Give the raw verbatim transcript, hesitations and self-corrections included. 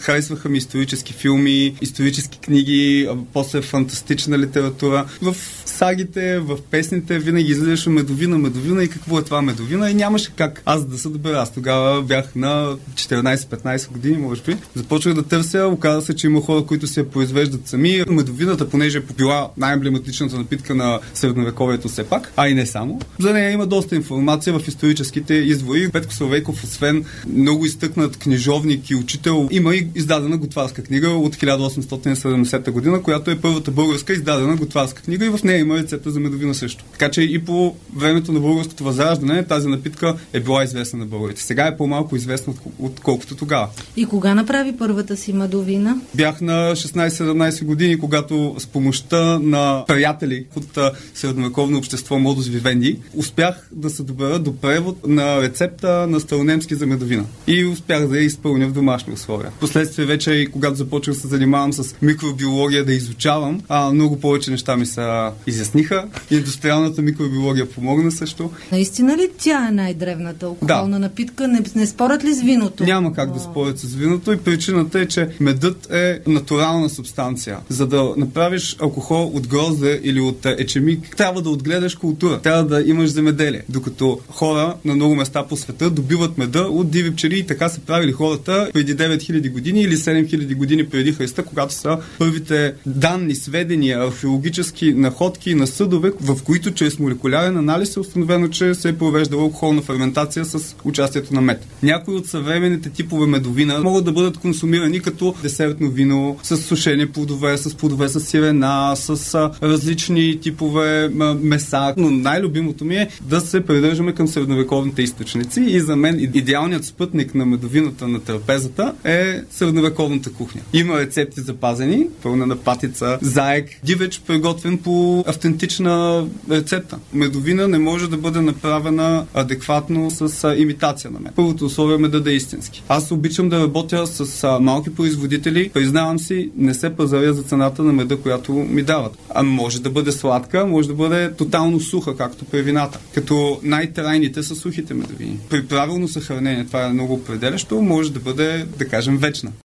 Харесваха ми исторически филми, исторически книги, а после фантастична литература. В сагите, в песните винаги излизаше медовина, медовина и какво е това медовина и нямаше как аз да се добера. Аз тогава бях на четиринайсет-петнайсет години, може би. Започнах да търся, оказа се, че има хора, които се произвеждат сами. Медовината, понеже е била най-емблематичната напитка на средновековието все пак, а и не само. За нея има доста информация в историческите извори. Петко Славейков, освен много изтъкнат книжовник и учител, има и издадена готварска книга от хиляда осемстотин и седемдесета година, която е първата българска издадена готварска книга и в нея има рецепта за медовина също. Така че и по времето на българското възраждане тази напитка е била известна на българите. Сега е по-малко известна, отколкото тогава. И кога направи първата си медовина? Бях на шестнайсет-седемнайсет години, когато с помощта на приятели от средновековно общество Модус Вивенди успях да се добера до превод на рецепта на старонемски за медовина. И успях да я изпълня в домашни условия. Последствие вече, и когато започнах да се занимавам с микробиология, да изучавам, а много повече неща ми се изясниха. Индустриалната микробиология помогна също. Наистина ли тя е най-древната алкохолна да. напитка? Не, не спорят ли с виното? Няма как О. да спорят с виното и причината е, че медът е натурална субстанция. За да направиш алкохол от грозде или от ечемик, трябва да отгледаш култура. Трябва да имаш земеделие. Докато хора на много места по света добиват меда от диви пчели и така са правили хората преди девет хиляди години или седем хиляди години преди Христа, когато са първите данни, сведения, археологически находки на съдове, в които чрез молекулярен анализ е установено, че се е провеждала алкохолна ферментация с участието на мед. Някои от съвременните типове медовина могат да бъдат консумирани като десертно вино, с сушени плодове, с плодове с сирена, с а, различни типове а, меса. Но най-любимото ми е да се придържаме към средновековните източници и за мен идеалният спътник на медовината на трапезата е средновековната кухня. Има рецепти запазени, пълна на патица, заек, дивеч, приготвен по автентична рецепта. Медовина не може да бъде направена адекватно с а, имитация на мед. Първото условие е медът да е истински. Аз обичам да работя с а, малки производители. Признавам си, не се пазаря за цената на меда, която ми дават. А може да бъде сладка, може да бъде тотално суха, както при вината. Като най-трайните са сухите медовини. При правилно съхранение, това е много определящо, може да бъде, да кажем, вечна.